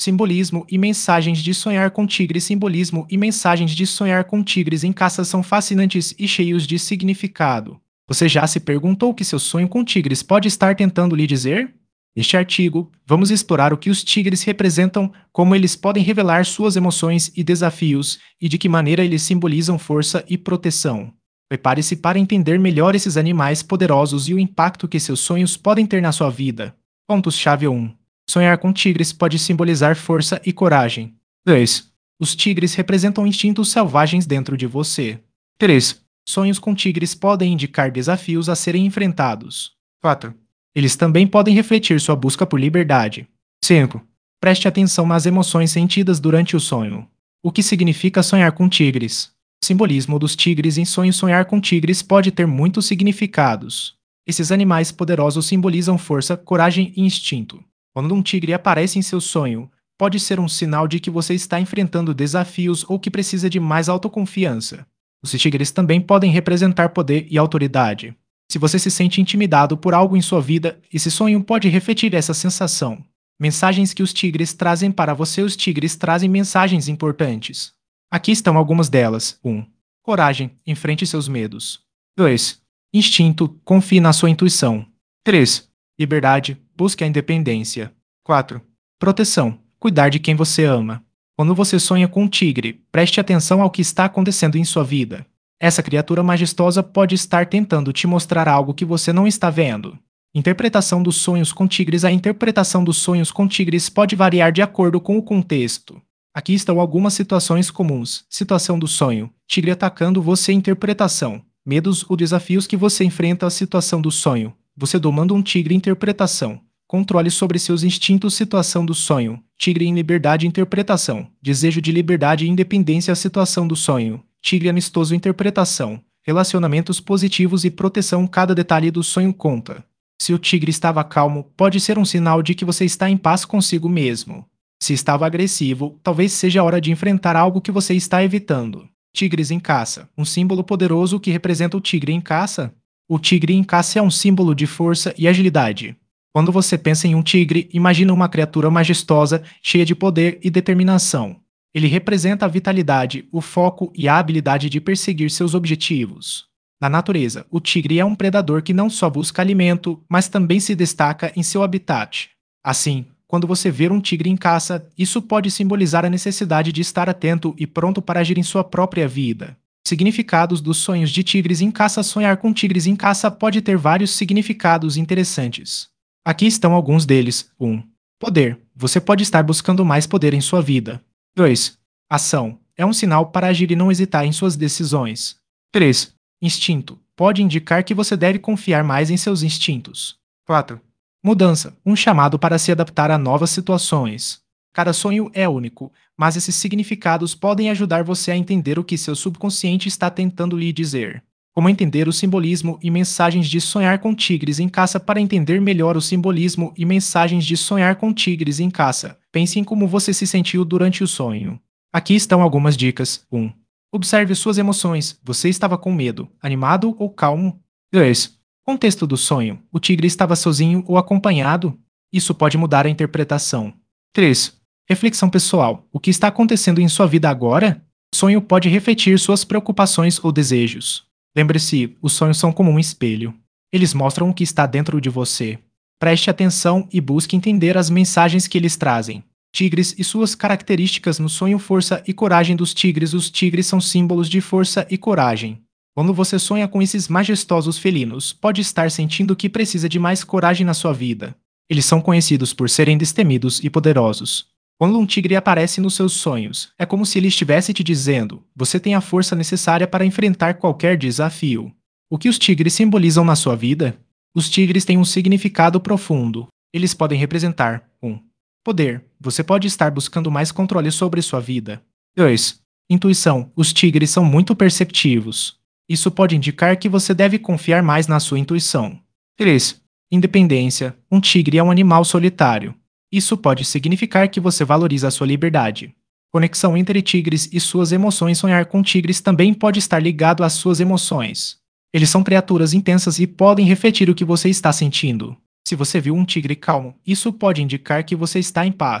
Simbolismo e mensagens de sonhar com tigres. Simbolismo e mensagens de sonhar com tigres em caça são fascinantes e cheios de significado. Você já se perguntou o que seu sonho com tigres pode estar tentando lhe dizer? Neste artigo, vamos explorar o que os tigres representam, como eles podem revelar suas emoções e desafios, e de que maneira eles simbolizam força e proteção. Prepare-se para entender melhor esses animais poderosos e o impacto que seus sonhos podem ter na sua vida. Pontos-chave 1. Sonhar com tigres pode simbolizar força e coragem. 2. Os tigres representam instintos selvagens dentro de você. 3. Sonhos com tigres podem indicar desafios a serem enfrentados. 4. Eles também podem refletir sua busca por liberdade. 5. Preste atenção nas emoções sentidas durante o sonho. O que significa sonhar com tigres? Simbolismo dos tigres em sonho. Sonhar com tigres pode ter muitos significados. Esses animais poderosos simbolizam força, coragem e instinto. Quando um tigre aparece em seu sonho, pode ser um sinal de que você está enfrentando desafios ou que precisa de mais autoconfiança. Os tigres também podem representar poder e autoridade. Se você se sente intimidado por algo em sua vida, esse sonho pode refletir essa sensação. Mensagens que os tigres trazem para você. Os tigres trazem mensagens importantes. Aqui estão algumas delas. 1. Coragem, enfrente seus medos. 2. Instinto, confie na sua intuição. 3. Liberdade, busque a independência. 4. Proteção, cuidar de quem você ama. Quando você sonha com um tigre, preste atenção ao que está acontecendo em sua vida. Essa criatura majestosa pode estar tentando te mostrar algo que você não está vendo. Interpretação dos sonhos com tigres. A interpretação dos sonhos com tigres pode variar de acordo com o contexto. Aqui estão algumas situações comuns. Situação do sonho: tigre atacando você. Interpretação: medos ou desafios que você enfrenta. A situação do sonho: você domando um tigre. Interpretação: controle sobre seus instintos. Situação do sonho: tigre em liberdade. Interpretação: desejo de liberdade e independência. A situação do sonho: tigre amistoso. Interpretação: relacionamentos positivos e proteção. Cada detalhe do sonho conta. Se o tigre estava calmo, pode ser um sinal de que você está em paz consigo mesmo. Se estava agressivo, talvez seja a hora de enfrentar algo que você está evitando. Tigres em caça, um símbolo poderoso que representa o tigre em caça. O tigre em caça é um símbolo de força e agilidade. Quando você pensa em um tigre, imagina uma criatura majestosa, cheia de poder e determinação. Ele representa a vitalidade, o foco e a habilidade de perseguir seus objetivos. Na natureza, o tigre é um predador que não só busca alimento, mas também se destaca em seu habitat. Assim, quando você ver um tigre em caça, isso pode simbolizar a necessidade de estar atento e pronto para agir em sua própria vida. Significados dos sonhos de tigres em caça. Sonhar com tigres em caça pode ter vários significados interessantes. Aqui estão alguns deles. 1. Poder. Você pode estar buscando mais poder em sua vida. 2. Ação. É um sinal para agir e não hesitar em suas decisões. 3. Instinto. Pode indicar que você deve confiar mais em seus instintos. 4. Mudança, um chamado para se adaptar a novas situações. Cada sonho é único, mas esses significados podem ajudar você a entender o que seu subconsciente está tentando lhe dizer. Como entender o simbolismo e mensagens de sonhar com tigres em caça. Para entender melhor o simbolismo e mensagens de sonhar com tigres em caça, pense em como você se sentiu durante o sonho. Aqui estão algumas dicas. 1. Observe suas emoções. Você estava com medo, animado ou calmo? 2. Contexto do sonho: o tigre estava sozinho ou acompanhado? Isso pode mudar a interpretação. 3. Reflexão pessoal: o que está acontecendo em sua vida agora? O sonho pode refletir suas preocupações ou desejos. Lembre-se, os sonhos são como um espelho. Eles mostram o que está dentro de você. Preste atenção e busque entender as mensagens que eles trazem. Tigres e suas características no sonho. Força e coragem dos tigres. Os tigres são símbolos de força e coragem. Quando você sonha com esses majestosos felinos, pode estar sentindo que precisa de mais coragem na sua vida. Eles são conhecidos por serem destemidos e poderosos. Quando um tigre aparece nos seus sonhos, é como se ele estivesse te dizendo: você tem a força necessária para enfrentar qualquer desafio. O que os tigres simbolizam na sua vida? Os tigres têm um significado profundo. Eles podem representar: 1. Poder. Você pode estar buscando mais controle sobre sua vida. 2. Intuição. Os tigres são muito perceptivos. Isso pode indicar que você deve confiar mais na sua intuição. 3. Independência. Um tigre é um animal solitário. Isso pode significar que você valoriza a sua liberdade. Conexão entre tigres e suas emoções. Sonhar com tigres também pode estar ligado às suas emoções. Eles são criaturas intensas e podem refletir o que você está sentindo. Se você viu um tigre calmo, isso pode indicar que você está em paz.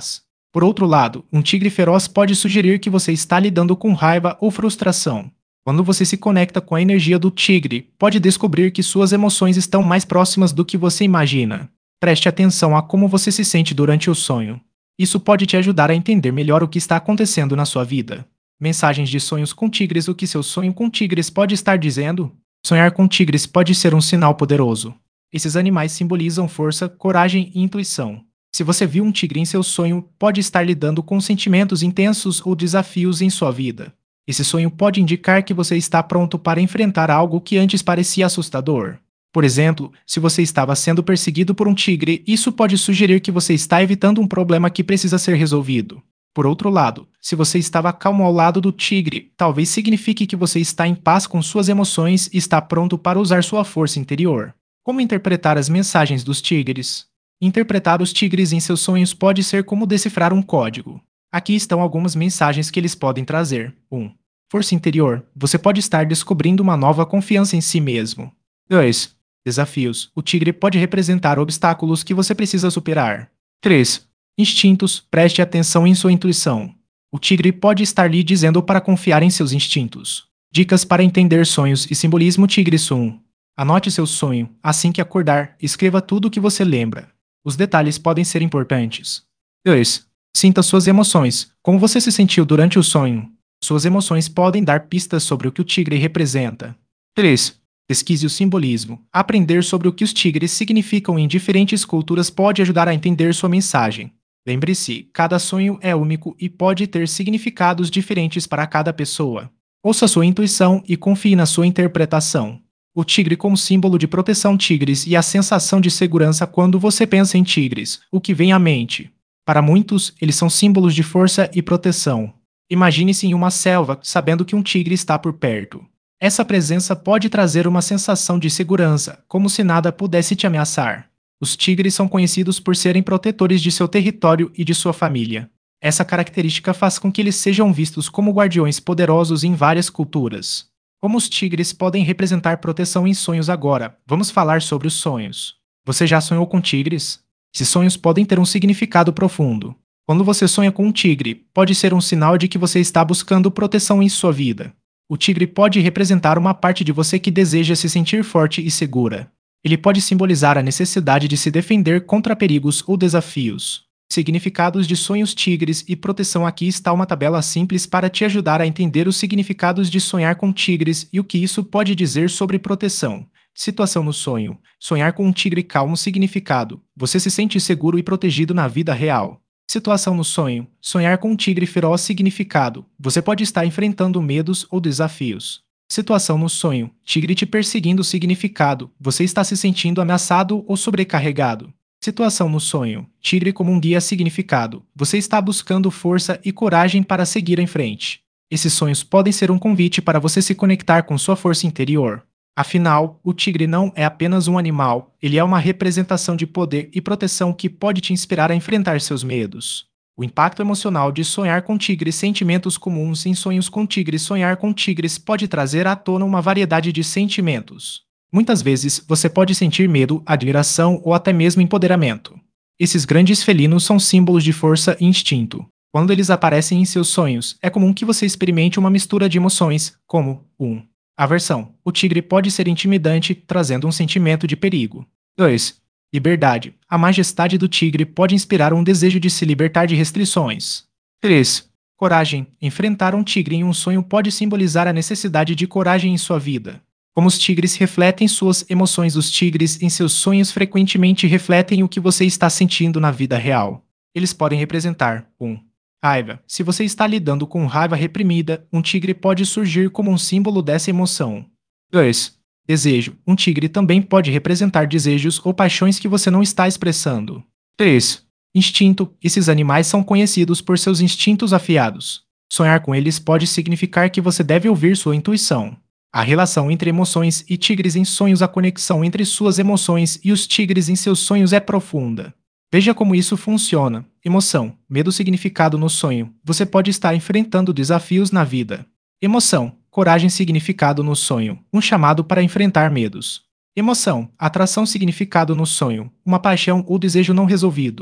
Por outro lado, um tigre feroz pode sugerir que você está lidando com raiva ou frustração. Quando você se conecta com a energia do tigre, pode descobrir que suas emoções estão mais próximas do que você imagina. Preste atenção a como você se sente durante o sonho. Isso pode te ajudar a entender melhor o que está acontecendo na sua vida. Mensagens de sonhos com tigres. O que seu sonho com tigres pode estar dizendo? Sonhar com tigres pode ser um sinal poderoso. Esses animais simbolizam força, coragem e intuição. Se você viu um tigre em seu sonho, pode estar lidando com sentimentos intensos ou desafios em sua vida. Esse sonho pode indicar que você está pronto para enfrentar algo que antes parecia assustador. Por exemplo, se você estava sendo perseguido por um tigre, isso pode sugerir que você está evitando um problema que precisa ser resolvido. Por outro lado, se você estava calmo ao lado do tigre, talvez signifique que você está em paz com suas emoções e está pronto para usar sua força interior. Como interpretar as mensagens dos tigres? Interpretar os tigres em seus sonhos pode ser como decifrar um código. Aqui estão algumas mensagens que eles podem trazer. 1. Força interior. Você pode estar descobrindo uma nova confiança em si mesmo. 2. Desafios. O tigre pode representar obstáculos que você precisa superar. 3. Instintos. Preste atenção em sua intuição. O tigre pode estar lhe dizendo para confiar em seus instintos. Dicas para entender sonhos e simbolismo. Tigres 1. Anote seu sonho. Assim que acordar, escreva tudo o que você lembra. Os detalhes podem ser importantes. 2. Sinta suas emoções. Como você se sentiu durante o sonho? Suas emoções podem dar pistas sobre o que o tigre representa. 3. Pesquise o simbolismo. Aprender sobre o que os tigres significam em diferentes culturas pode ajudar a entender sua mensagem. Lembre-se, cada sonho é único e pode ter significados diferentes para cada pessoa. Ouça sua intuição e confie na sua interpretação. O tigre como símbolo de proteção. Tigres e a sensação de segurança. Quando você pensa em tigres, o que vem à mente? Para muitos, eles são símbolos de força e proteção. Imagine-se em uma selva, sabendo que um tigre está por perto. Essa presença pode trazer uma sensação de segurança, como se nada pudesse te ameaçar. Os tigres são conhecidos por serem protetores de seu território e de sua família. Essa característica faz com que eles sejam vistos como guardiões poderosos em várias culturas. Como os tigres podem representar proteção em sonhos agora? Vamos falar sobre os sonhos. Você já sonhou com tigres? Esses sonhos podem ter um significado profundo. Quando você sonha com um tigre, pode ser um sinal de que você está buscando proteção em sua vida. O tigre pode representar uma parte de você que deseja se sentir forte e segura. Ele pode simbolizar a necessidade de se defender contra perigos ou desafios. Significados de sonhos. Tigres e proteção. Aqui está uma tabela simples para te ajudar a entender os significados de sonhar com tigres e o que isso pode dizer sobre proteção. Situação no sonho. Sonhar com um tigre calmo. Significado: você se sente seguro e protegido na vida real. Situação no sonho. Sonhar com um tigre feroz. Significado: você pode estar enfrentando medos ou desafios. Situação no sonho. Tigre te perseguindo. Significado: você está se sentindo ameaçado ou sobrecarregado. Situação no sonho. Tigre como um guia. Significado: você está buscando força e coragem para seguir em frente. Esses sonhos podem ser um convite para você se conectar com sua força interior. Afinal, o tigre não é apenas um animal, ele é uma representação de poder e proteção que pode te inspirar a enfrentar seus medos. O impacto emocional de sonhar com tigres. Sentimentos comuns em sonhos com tigres. Sonhar com tigres pode trazer à tona uma variedade de sentimentos. Muitas vezes, você pode sentir medo, admiração ou até mesmo empoderamento. Esses grandes felinos são símbolos de força e instinto. Quando eles aparecem em seus sonhos, é comum que você experimente uma mistura de emoções, como 1. Aversão. O tigre pode ser intimidante, trazendo um sentimento de perigo. 2. Liberdade. A majestade do tigre pode inspirar um desejo de se libertar de restrições. 3. Coragem. Enfrentar um tigre em um sonho pode simbolizar a necessidade de coragem em sua vida. Como os tigres refletem suas emoções. Os tigres em seus sonhos frequentemente refletem o que você está sentindo na vida real. Eles podem representar 1. Raiva. Se você está lidando com raiva reprimida, um tigre pode surgir como um símbolo dessa emoção. 2. Desejo. Um tigre também pode representar desejos ou paixões que você não está expressando. 3. Instinto. Esses animais são conhecidos por seus instintos afiados. Sonhar com eles pode significar que você deve ouvir sua intuição. A relação entre emoções e tigres em sonhos. A conexão entre suas emoções e os tigres em seus sonhos é profunda. Veja como isso funciona. Emoção. Medo. Significado no sonho. Você pode estar enfrentando desafios na vida. Emoção. Coragem. Significado no sonho. Um chamado para enfrentar medos. Emoção. Atração. Significado no sonho. Uma paixão ou desejo não resolvido.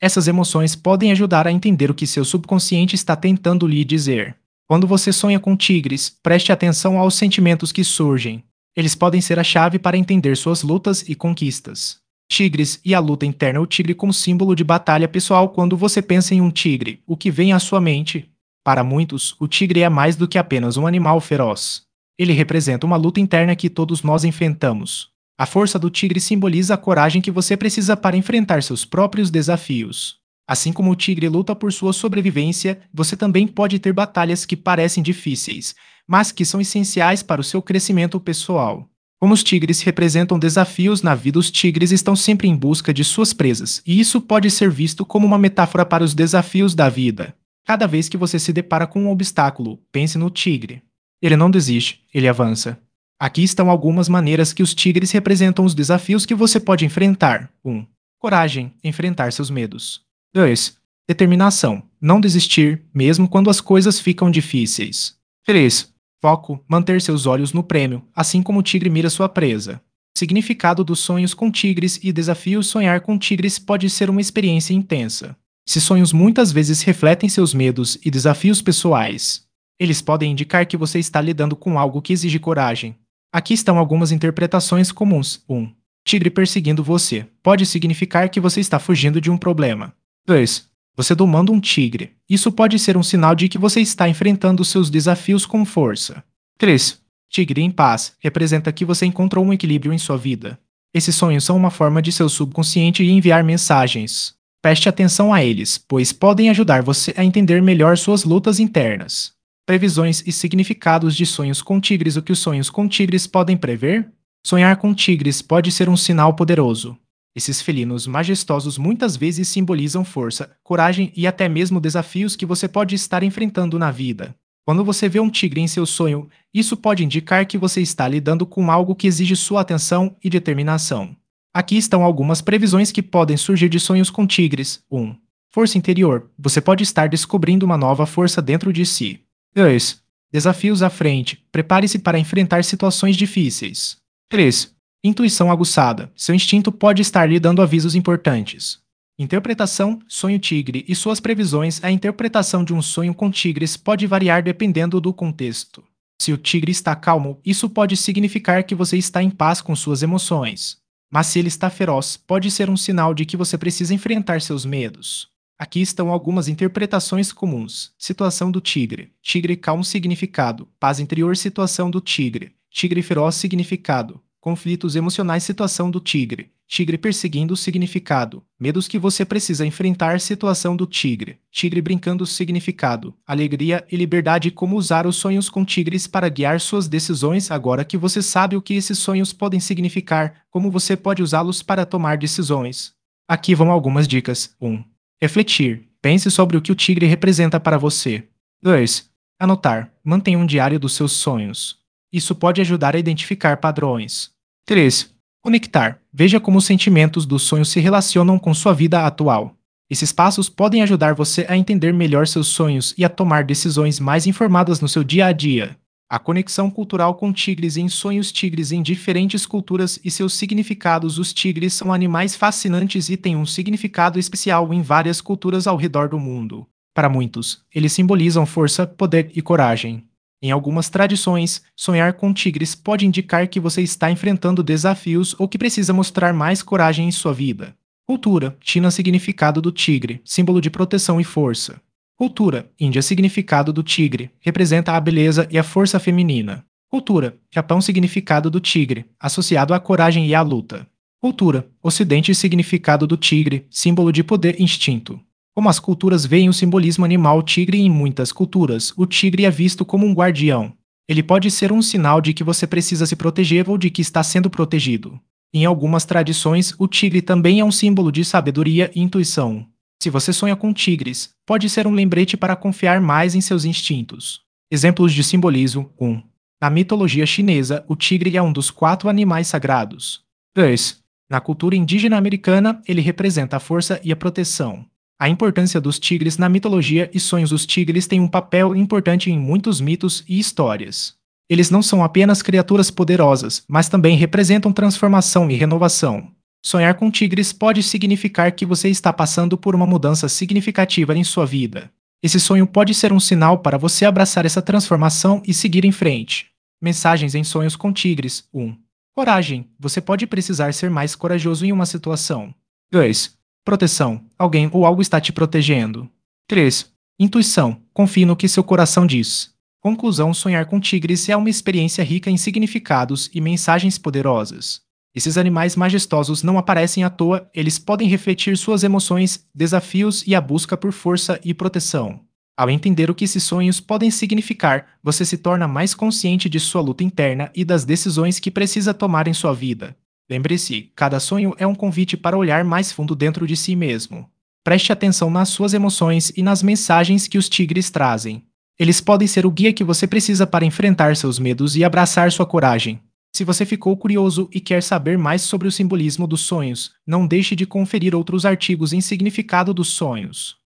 Essas emoções podem ajudar a entender o que seu subconsciente está tentando lhe dizer. Quando você sonha com tigres, preste atenção aos sentimentos que surgem. Eles podem ser a chave para entender suas lutas e conquistas. Tigres e a luta interna. O tigre como símbolo de batalha pessoal. Quando você pensa em um tigre, o que vem à sua mente? Para muitos, o tigre é mais do que apenas um animal feroz. Ele representa uma luta interna que todos nós enfrentamos. A força do tigre simboliza a coragem que você precisa para enfrentar seus próprios desafios. Assim como o tigre luta por sua sobrevivência, você também pode ter batalhas que parecem difíceis, mas que são essenciais para o seu crescimento pessoal. Como os tigres representam desafios na vida, os tigres estão sempre em busca de suas presas, e isso pode ser visto como uma metáfora para os desafios da vida. Cada vez que você se depara com um obstáculo, pense no tigre. Ele não desiste, ele avança. Aqui estão algumas maneiras que os tigres representam os desafios que você pode enfrentar. 1. Coragem, enfrentar seus medos. 2. Determinação, não desistir, mesmo quando as coisas ficam difíceis. 3. Foco, manter seus olhos no prêmio, assim como o tigre mira sua presa. Significado dos sonhos com tigres e desafios. Sonhar com tigres pode ser uma experiência intensa. Esses sonhos muitas vezes refletem seus medos e desafios pessoais. Eles podem indicar que você está lidando com algo que exige coragem. Aqui estão algumas interpretações comuns. 1. Tigre perseguindo você. Pode significar que você está fugindo de um problema. 2. Você domando um tigre. Isso pode ser um sinal de que você está enfrentando seus desafios com força. 3. Tigre em paz. Representa que você encontrou um equilíbrio em sua vida. Esses sonhos são uma forma de seu subconsciente enviar mensagens. Preste atenção a eles, pois podem ajudar você a entender melhor suas lutas internas. Previsões e significados de sonhos com tigres. O que os sonhos com tigres podem prever? Sonhar com tigres pode ser um sinal poderoso. Esses felinos majestosos muitas vezes simbolizam força, coragem e até mesmo desafios que você pode estar enfrentando na vida. Quando você vê um tigre em seu sonho, isso pode indicar que você está lidando com algo que exige sua atenção e determinação. Aqui estão algumas previsões que podem surgir de sonhos com tigres. 1. Força interior. Você pode estar descobrindo uma nova força dentro de si. 2. Desafios à frente. Prepare-se para enfrentar situações difíceis. 3. Intuição aguçada. Seu instinto pode estar lhe dando avisos importantes. Interpretação, sonho tigre e suas previsões. A interpretação de um sonho com tigres pode variar dependendo do contexto. Se o tigre está calmo, isso pode significar que você está em paz com suas emoções. Mas se ele está feroz, pode ser um sinal de que você precisa enfrentar seus medos. Aqui estão algumas interpretações comuns. Situação do tigre. Tigre calmo. Significado. Paz interior. Situação do tigre. Tigre feroz. Significado. Conflitos emocionais. Situação do tigre. Tigre perseguindo. Significado. Medos que você precisa enfrentar. Situação do tigre. Tigre brincando. Significado. Alegria e liberdade. Como usar os sonhos com tigres para guiar suas decisões. Agora que você sabe o que esses sonhos podem significar, como você pode usá-los para tomar decisões. Aqui vão algumas dicas. 1. Refletir. Pense sobre o que o tigre representa para você. 2. Anotar. Mantenha um diário dos seus sonhos. Isso pode ajudar a identificar padrões. 3. Conectar. Veja como os sentimentos dos sonhos se relacionam com sua vida atual. Esses passos podem ajudar você a entender melhor seus sonhos e a tomar decisões mais informadas no seu dia a dia. A conexão cultural com tigres. Em sonhos. Tigres em diferentes culturas e seus significados. Os tigres são animais fascinantes e têm um significado especial em várias culturas ao redor do mundo. Para muitos, eles simbolizam força, poder e coragem. Em algumas tradições, sonhar com tigres pode indicar que você está enfrentando desafios ou que precisa mostrar mais coragem em sua vida. Cultura. China. Significado do tigre. Símbolo de proteção e força. Cultura. Índia. Significado do tigre. Representa a beleza e a força feminina. Cultura. Japão. Significado do tigre. Associado à coragem e à luta. Cultura. Ocidente. Significado do tigre. Símbolo de poder e instinto. Como as culturas veem o simbolismo animal tigre. Em muitas culturas, o tigre é visto como um guardião. Ele pode ser um sinal de que você precisa se proteger ou de que está sendo protegido. Em algumas tradições, o tigre também é um símbolo de sabedoria e intuição. Se você sonha com tigres, pode ser um lembrete para confiar mais em seus instintos. Exemplos de simbolismo. 1. Na mitologia chinesa, o tigre é um dos 4 animais sagrados. 2. Na cultura indígena americana, ele representa a força e a proteção. A importância dos tigres na mitologia e sonhos. Os tigres têm um papel importante em muitos mitos e histórias. Eles não são apenas criaturas poderosas, mas também representam transformação e renovação. Sonhar com tigres pode significar que você está passando por uma mudança significativa em sua vida. Esse sonho pode ser um sinal para você abraçar essa transformação e seguir em frente. Mensagens em sonhos com tigres. 1. Coragem. Você pode precisar ser mais corajoso em uma situação. 2. Proteção. Alguém ou algo está te protegendo. 3. Intuição. Confie no que seu coração diz. Conclusão: sonhar com tigres é uma experiência rica em significados e mensagens poderosas. Esses animais majestosos não aparecem à toa, eles podem refletir suas emoções, desafios e a busca por força e proteção. Ao entender o que esses sonhos podem significar, você se torna mais consciente de sua luta interna e das decisões que precisa tomar em sua vida. Lembre-se, cada sonho é um convite para olhar mais fundo dentro de si mesmo. Preste atenção nas suas emoções e nas mensagens que os tigres trazem. Eles podem ser o guia que você precisa para enfrentar seus medos e abraçar sua coragem. Se você ficou curioso e quer saber mais sobre o simbolismo dos sonhos, não deixe de conferir outros artigos em Significado dos Sonhos.